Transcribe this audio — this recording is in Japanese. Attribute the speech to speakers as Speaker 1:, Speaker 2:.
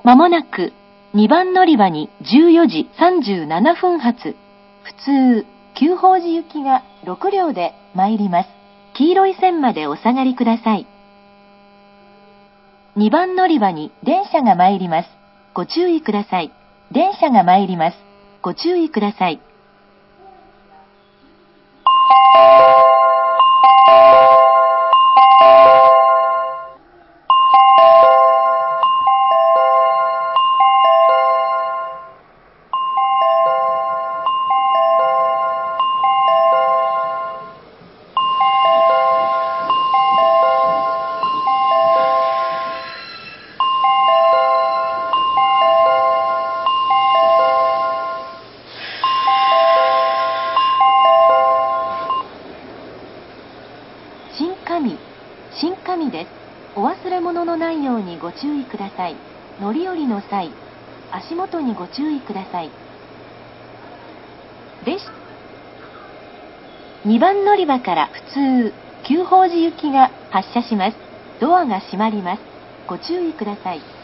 Speaker 1: まもなく2番乗り場に14時37分発、普通、久宝寺行きが6両で参ります。黄色い線までお下がりください。2番乗り場に電車が参ります。ご注意ください。電車が参ります。ご注意ください。新上です。お忘れ物のないようにご注意ください。乗り降りの際、足元にご注意ください。2番乗り場から普通、久宝寺行きが発車します。ドアが閉まります。ご注意ください。